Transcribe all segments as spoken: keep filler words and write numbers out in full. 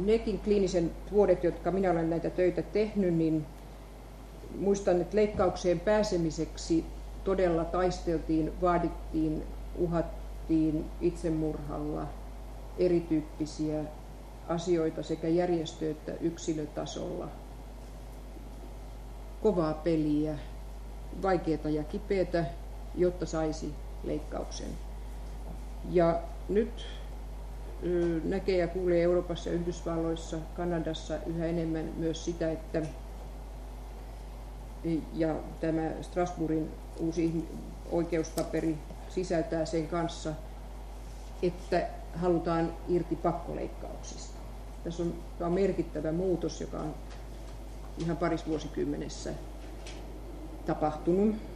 nekin kliinisen vuodet, jotka minä olen näitä töitä tehnyt, niin muistan, että leikkaukseen pääsemiseksi todella taisteltiin, vaadittiin, uhattiin itsemurhalla erityyppisiä asioita sekä järjestö- että yksilötasolla. Kovaa peliä, vaikeaa ja kipeätä, jotta saisi leikkauksen. Ja nyt näkee ja kuulee Euroopassa, Yhdysvalloissa, Kanadassa yhä enemmän myös sitä, että ja tämä Strasbourgin uusi oikeuspaperi sisältää sen kanssa, että halutaan irti pakkoleikkauksista. Tässä on, on merkittävä muutos, joka on ihan paris vuosikymmenessä tapahtunut.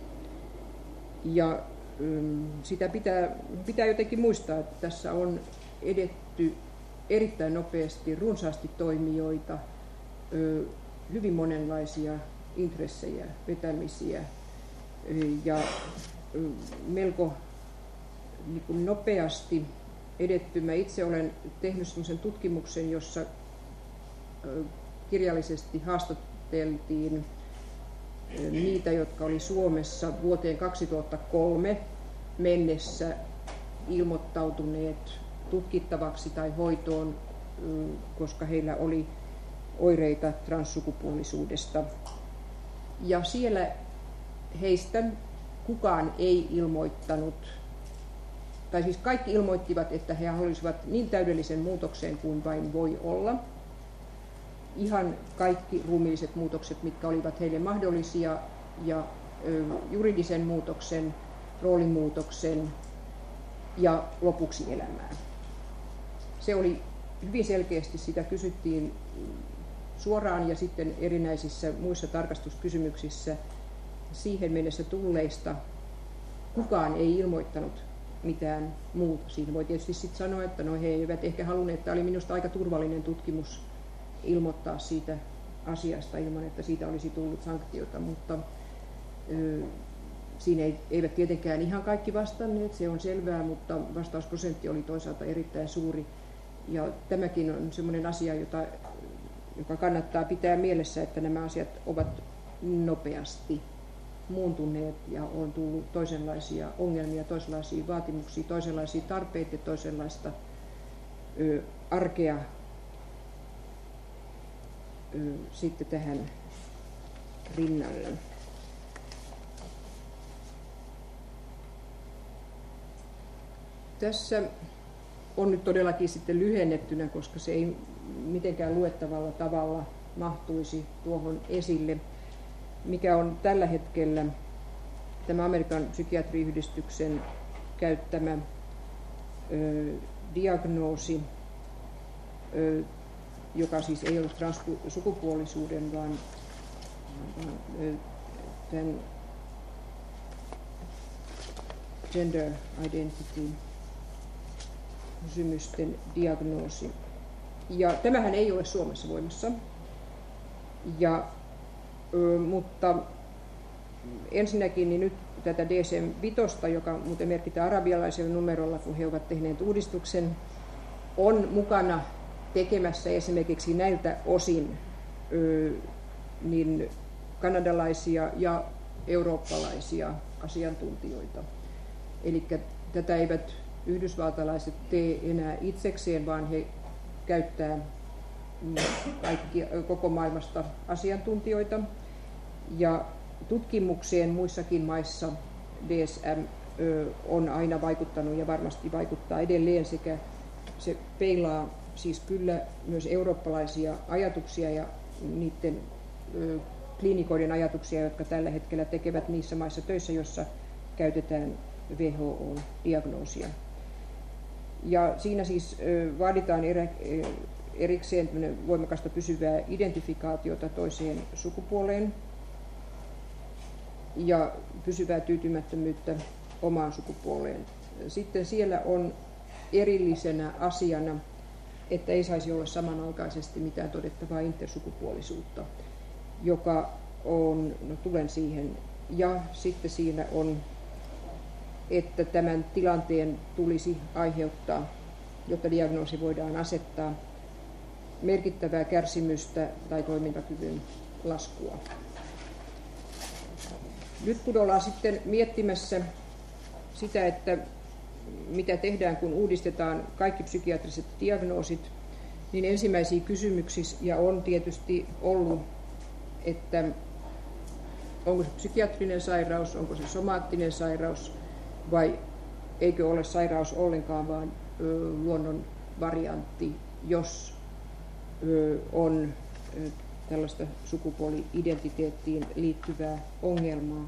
Ja mm, sitä pitää, pitää jotenkin muistaa, että tässä on edetty erittäin nopeasti, runsaasti toimijoita, ö, hyvin monenlaisia intressejä, vetämisiä ja ö, melko niin kuin nopeasti edetty. Mä itse olen tehnyt sellaisen tutkimuksen, jossa ö, kirjallisesti haastateltiin ö, niitä, jotka oli Suomessa vuoteen kaksituhattakolme mennessä ilmoittautuneet tutkittavaksi tai hoitoon, koska heillä oli oireita transsukupuolisuudesta. Ja siellä heistä kukaan ei ilmoittanut, tai siis kaikki ilmoittivat, että he haluaisivat niin täydellisen muutoksen kuin vain voi olla. Ihan kaikki ruumiilliset muutokset, mitkä olivat heille mahdollisia, ja juridisen muutoksen, roolimuutoksen ja lopuksi elämää. Se oli hyvin selkeästi, sitä kysyttiin suoraan ja sitten erinäisissä muissa tarkastuskysymyksissä siihen mennessä tulleista kukaan ei ilmoittanut mitään muuta. Siinä voi tietysti sitten sanoa, että no he eivät ehkä halunneet, että oli minusta aika turvallinen tutkimus ilmoittaa siitä asiasta ilman, että siitä olisi tullut sanktiota, mutta ö, siinä ei, eivät tietenkään ihan kaikki vastanneet, se on selvää, mutta vastausprosentti oli toisaalta erittäin suuri. Ja tämäkin on sellainen asia, jota, joka kannattaa pitää mielessä, että nämä asiat ovat nopeasti muuntuneet ja on tullut toisenlaisia ongelmia, toisenlaisia vaatimuksia, toisenlaisia tarpeita ja toisenlaista ö, arkea ö, sitten tähän rinnalle. Tässä on nyt todellakin sitten lyhennettynä, koska se ei mitenkään luettavalla tavalla mahtuisi tuohon esille, mikä on tällä hetkellä tämä Amerikan psykiatriyhdistyksen käyttämä ö, diagnoosi, ö, joka siis ei ole transsukupuolisuuden, vaan, vaan ö, tämän gender identity kysymysten diagnoosi. Ja tämähän ei ole Suomessa voimassa, ja, ö, mutta ensinnäkin niin nyt tätä D S M viisi, joka muuten merkitään arabialaisella numerolla, kun he ovat tehneet uudistuksen, on mukana tekemässä esimerkiksi näiltä osin ö, niin kanadalaisia ja eurooppalaisia asiantuntijoita. Eli tätä eivät yhdysvaltalaiset tee enää itsekseen, vaan he käyttää kaikki, koko maailmasta asiantuntijoita. Ja tutkimukseen muissakin maissa D S M on aina vaikuttanut ja varmasti vaikuttaa edelleen, sekä se peilaa siis kyllä myös eurooppalaisia ajatuksia ja niiden kliinikoiden ajatuksia, jotka tällä hetkellä tekevät niissä maissa töissä, joissa käytetään W H O-diagnoosia. Ja siinä siis vaaditaan erikseen voimakasta pysyvää identifikaatiota toiseen sukupuoleen ja pysyvää tyytymättömyyttä omaan sukupuoleen. Sitten siellä on erillisenä asiana, että ei saisi olla samanaikaisesti mitään todettavaa intersukupuolisuutta, joka on, no tulen siihen, ja sitten siinä on, että tämän tilanteen tulisi aiheuttaa, jotta diagnoosi voidaan asettaa, merkittävää kärsimystä tai toimintakyvyn laskua. Nyt kun ollaan sitten miettimässä sitä, että mitä tehdään, kun uudistetaan kaikki psykiatriset diagnoosit, niin ensimmäisiä kysymyksiä on tietysti ollut, että onko se psykiatrinen sairaus, onko se somaattinen sairaus vai eikö ole sairaus ollenkaan, vaan ö, luonnon variantti, jos ö, on ö, tällaista sukupuoli-identiteettiin liittyvää ongelmaa.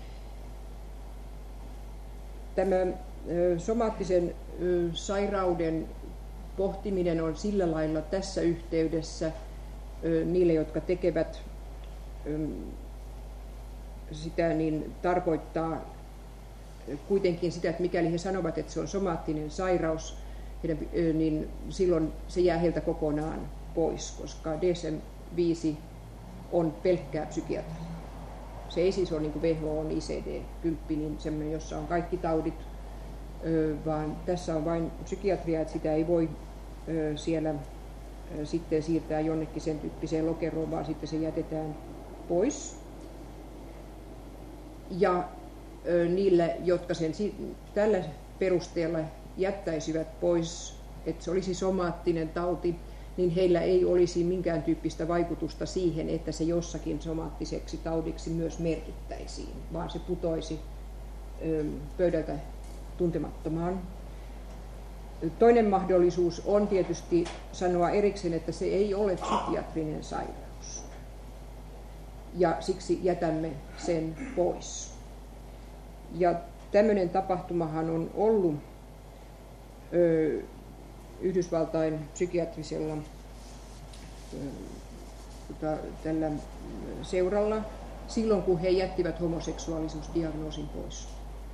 Tämä ö, somaattisen ö, sairauden pohtiminen on sillä lailla tässä yhteydessä ö, niille, jotka tekevät ö, sitä, niin tarkoittaa kuitenkin sitä, että mikäli he sanovat, että se on somaattinen sairaus, niin silloin se jää heiltä kokonaan pois, koska D S M viisi on pelkkää psykiatria. Se ei siis ole niin kuin W H O:n I C D kymmenen, niin semmoinen, jossa on kaikki taudit, vaan tässä on vain psykiatria, että sitä ei voi siellä sitten siirtää jonnekin sen tyyppiseen lokeroon, vaan sitten se jätetään pois. Ja niille, jotka sen tällä perusteella jättäisivät pois, että se olisi somaattinen tauti, niin heillä ei olisi minkään tyyppistä vaikutusta siihen, että se jossakin somaattiseksi taudiksi myös merkittäisiin, vaan se putoisi pöydältä tuntemattomaan. Toinen mahdollisuus on tietysti sanoa erikseen, että se ei ole psykiatrinen sairaus, ja siksi jätämme sen pois. Ja tämmöinen tapahtumahan on ollut ö, Yhdysvaltain psykiatrisella ö, tota, tällä seuralla silloin, kun he jättivät homoseksuaalisuusdiagnoosin pois.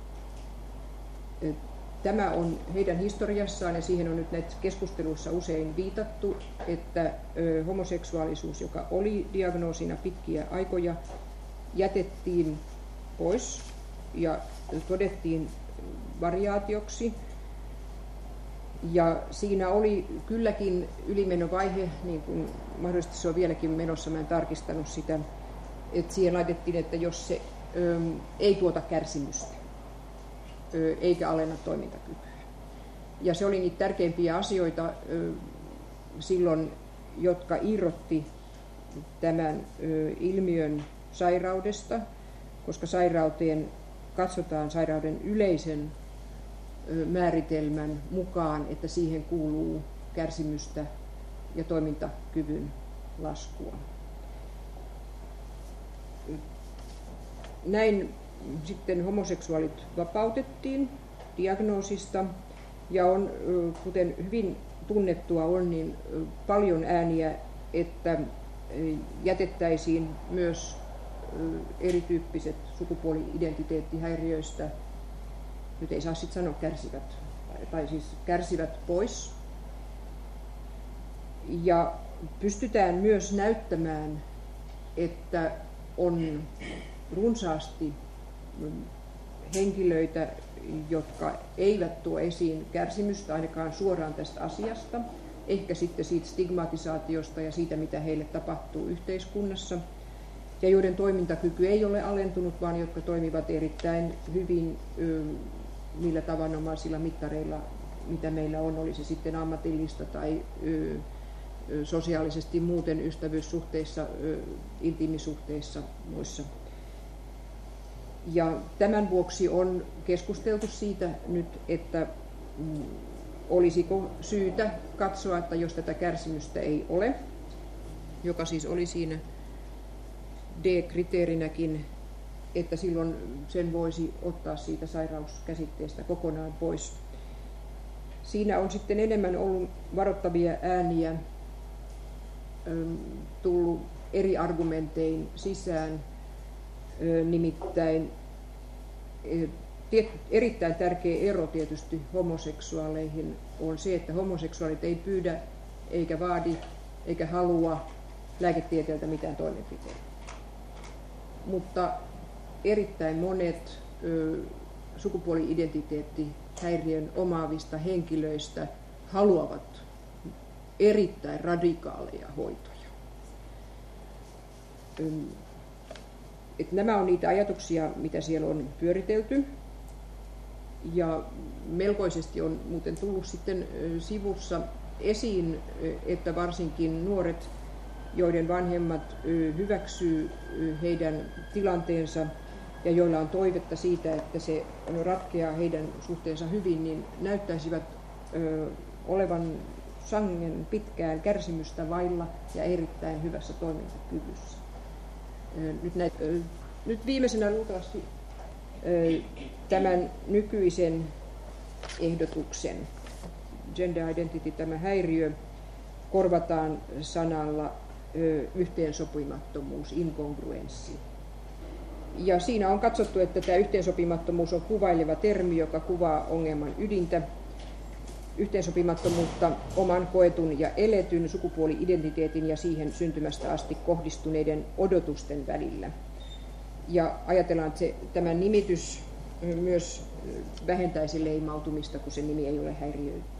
Tämä on heidän historiassaan, ja siihen on nyt näissä keskusteluissa usein viitattu, että ö, homoseksuaalisuus, joka oli diagnoosina pitkiä aikoja, jätettiin pois ja todettiin variaatioksi. Ja siinä oli kylläkin ylimenovaihe, niin kuin mahdollisesti se on vieläkin menossa, mä en tarkistanut sitä, että siihen laitettiin, että jos se ö, ei tuota kärsimystä, ö, eikä alenna toimintakykyä. Ja se oli niitä tärkeimpiä asioita ö, silloin, jotka irrotti tämän ö, ilmiön sairaudesta, koska sairauteen katsotaan sairauden yleisen määritelmän mukaan, että siihen kuuluu kärsimystä ja toimintakyvyn laskua. Näin sitten homoseksuaalit vapautettiin diagnoosista, ja on, kuten hyvin tunnettua on, niin paljon ääniä, että jätettäisiin myös erityyppiset sukupuoli-identiteettihäiriöistä, nyt ei saa sitten sanoa kärsivät, tai siis kärsivät pois. Ja pystytään myös näyttämään, että on runsaasti henkilöitä, jotka eivät tuo esiin kärsimystä ainakaan suoraan tästä asiasta, ehkä sitten siitä stigmatisaatiosta ja siitä, mitä heille tapahtuu yhteiskunnassa, ja joiden toimintakyky ei ole alentunut, vaan jotka toimivat erittäin hyvin ö, niillä tavanomaisilla mittareilla, mitä meillä on, oli se sitten ammatillista tai ö, ö, sosiaalisesti muuten ystävyyssuhteissa, ö, intiimisuhteissa, muissa. Ja tämän vuoksi on keskusteltu siitä nyt, että mm, olisiko syytä katsoa, että jos tätä kärsimystä ei ole, joka siis oli siinä D-kriteerinäkin, että silloin sen voisi ottaa siitä sairauskäsitteestä kokonaan pois. Siinä on sitten enemmän ollut varoittavia ääniä tullut eri argumentein sisään, nimittäin erittäin tärkeä ero tietysti homoseksuaaleihin on se, että homoseksuaalit ei pyydä eikä vaadi eikä halua lääketieteeltä mitään toimenpiteitä. Mutta erittäin monet ö, sukupuoli-identiteettihäiriön omaavista henkilöistä haluavat erittäin radikaaleja hoitoja. Et nämä on niitä ajatuksia, mitä siellä on pyöritelty. Ja melkoisesti on muuten tullut sitten sivussa esiin, että varsinkin nuoret, joiden vanhemmat hyväksyy heidän tilanteensa ja joilla on toivetta siitä, että se ratkeaa heidän suhteensa hyvin, niin näyttäisivät olevan sangen pitkään kärsimystä vailla ja erittäin hyvässä toimintakyvyssä. Nyt, näitä, nyt viimeisenä luultavasti tämän nykyisen ehdotuksen, gender identity, tämä häiriö, korvataan sanalla yhteensopimattomuus, inkongruenssi. Ja siinä on katsottu, että tämä yhteensopimattomuus on kuvaileva termi, joka kuvaa ongelman ydintä, yhteensopimattomuutta oman koetun ja eletyn sukupuoli-identiteetin ja siihen syntymästä asti kohdistuneiden odotusten välillä. Ja ajatellaan, että se, tämä nimitys myös vähentäisi leimautumista, kun se nimi ei ole häiriö,